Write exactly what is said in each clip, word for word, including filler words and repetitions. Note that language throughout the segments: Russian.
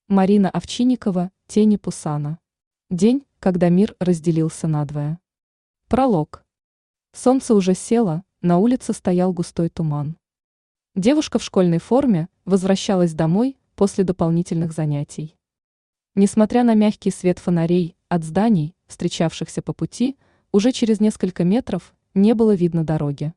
Марина Овчинникова, «Тени Пусана». День, когда мир разделился надвое. Пролог. Солнце уже село, на улице стоял густой туман. Девушка в школьной форме возвращалась домой после дополнительных занятий. Несмотря на мягкий свет фонарей от зданий, встречавшихся по пути, уже через несколько метров не было видно дороги.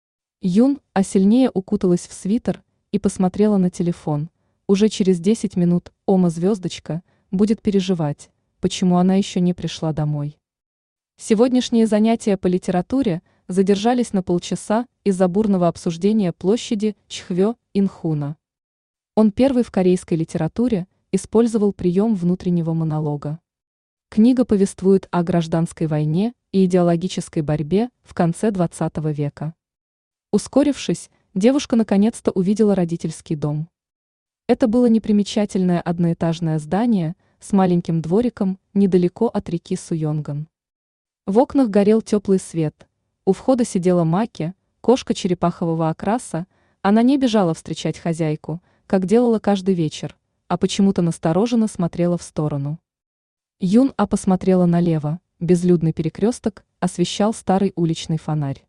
Юн, а сильнее укуталась в свитер и посмотрела на телефон. Уже через десять минут Ома Звездочка будет переживать, почему она еще не пришла домой. Сегодняшние занятия по литературе задержались на полчаса из-за бурного обсуждения площади Чхвё-Инхуна. Он первый в корейской литературе использовал прием внутреннего монолога. Книга повествует о гражданской войне и идеологической борьбе в конце двадцатого века. Ускорившись, девушка наконец-то увидела родительский дом. Это было непримечательное одноэтажное здание с маленьким двориком недалеко от реки Суйонган. В окнах горел теплый свет, у входа сидела Маки, кошка черепахового окраса, она не бежала встречать хозяйку, как делала каждый вечер, а почему-то настороженно смотрела в сторону. Юн-А посмотрела налево, безлюдный перекресток освещал старый уличный фонарь.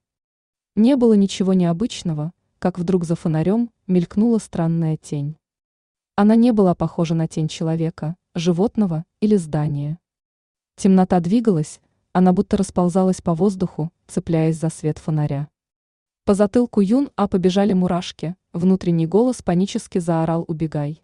Не было ничего необычного, как вдруг за фонарем мелькнула странная тень. Она не была похожа на тень человека, животного или здания. Темнота двигалась, она будто расползалась по воздуху, цепляясь за свет фонаря. По затылку Юн-А побежали мурашки, внутренний голос панически заорал «Убегай!».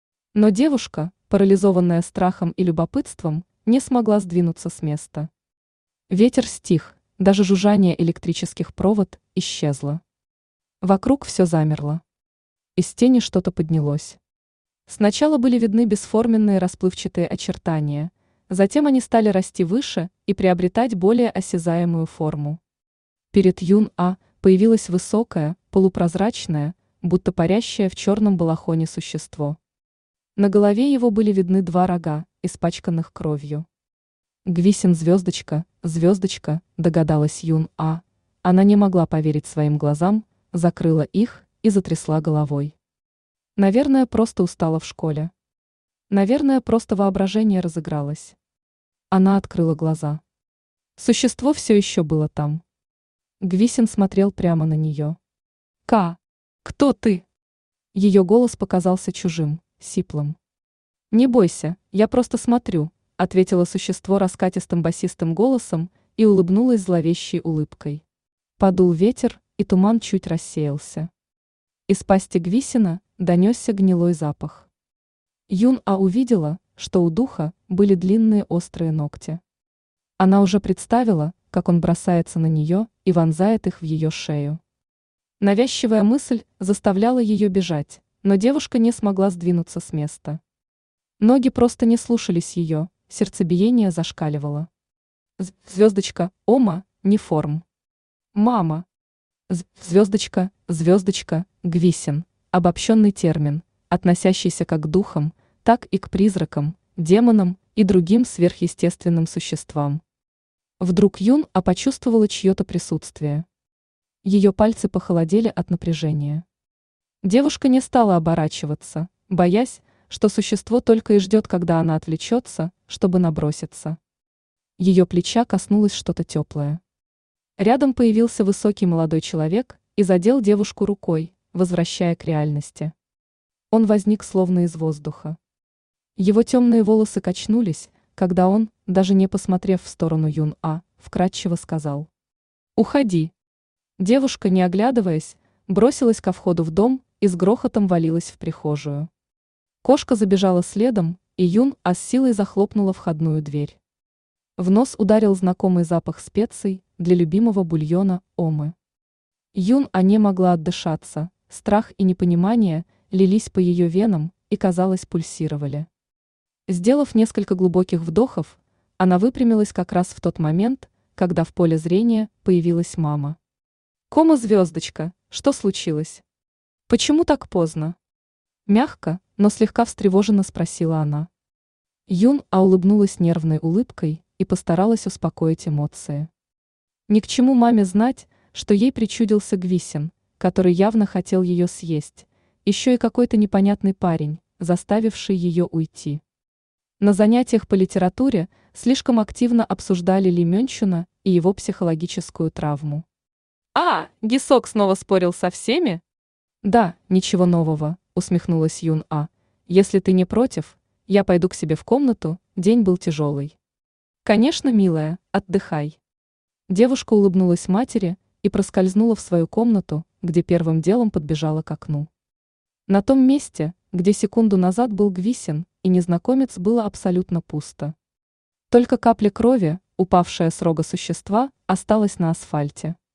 Но девушка, парализованная страхом и любопытством, не смогла сдвинуться с места. Ветер стих, даже жужжание электрических провод исчезло. Вокруг все замерло. Из тени что-то поднялось. Сначала были видны бесформенные расплывчатые очертания, затем они стали расти выше и приобретать более осязаемую форму. Перед Юн-А появилось высокое, полупрозрачное, будто парящее в черном балахоне существо. На голове его были видны два рога, испачканных кровью. «Гвисин Звездочка, Звездочка», догадалась Юн-А. Она не могла поверить своим глазам, закрыла их и затрясла головой. Наверное, просто устала в школе. Наверное, просто воображение разыгралось. Она открыла глаза. Существо все еще было там. Гвисин смотрел прямо на нее. «Ка! Кто ты?» Ее голос показался чужим, сиплым. «Не бойся, я просто смотрю», ответило существо раскатистым басистым голосом и улыбнулось зловещей улыбкой. Подул ветер, и туман чуть рассеялся. Из пасти Гвисина донесся гнилой запах. Юн-А увидела, что у духа были длинные острые ногти. Она уже представила, как он бросается на нее и вонзает их в ее шею. Навязчивая мысль заставляла ее бежать, но девушка не смогла сдвинуться с места. Ноги просто не слушались ее, сердцебиение зашкаливало. Звездочка, Ома, не форм. Мама. Звездочка, звездочка, Гвисин. Обобщенный термин, относящийся как к духам, так и к призракам, демонам и другим сверхъестественным существам. Вдруг Юн-А почувствовала чье-то присутствие. Ее пальцы похолодели от напряжения. Девушка не стала оборачиваться, боясь, что существо только и ждет, когда она отвлечется, чтобы наброситься. Ее плеча коснулось что-то теплое. Рядом появился высокий молодой человек и задел девушку рукой, возвращая к реальности. Он возник словно из воздуха. Его темные волосы качнулись, когда он, даже не посмотрев в сторону Юн-А, вкратчиво сказал: «Уходи». Девушка, не оглядываясь, бросилась ко входу в дом и с грохотом валилась в прихожую. Кошка забежала следом, и Юн-А с силой захлопнула входную дверь. В нос ударил знакомый запах специй для любимого бульона Омы. Юн-А не могла отдышаться, страх и непонимание лились по ее венам и, казалось, пульсировали. Сделав несколько глубоких вдохов, она выпрямилась как раз в тот момент, когда в поле зрения появилась мама. «Кома, Звездочка, что случилось? Почему так поздно?» Мягко, но слегка встревоженно спросила она. Юн-А улыбнулась нервной улыбкой и постаралась успокоить эмоции. Ни к чему маме знать, что ей причудился Гвисин, который явно хотел ее съесть, еще и какой-то непонятный парень, заставивший ее уйти. На занятиях по литературе слишком активно обсуждали Ли Мёнчуна и его психологическую травму. «А, Гисок снова спорил со всеми?» «Да, ничего нового», усмехнулась Юн А. «Если ты не против, я пойду к себе в комнату, день был тяжелый». «Конечно, милая, отдыхай». Девушка улыбнулась матери и проскользнула в свою комнату, где первым делом подбежала к окну. На том месте, где секунду назад был Гвисин, и незнакомец, было абсолютно пусто. Только капля крови, упавшая с рога существа, осталась на асфальте.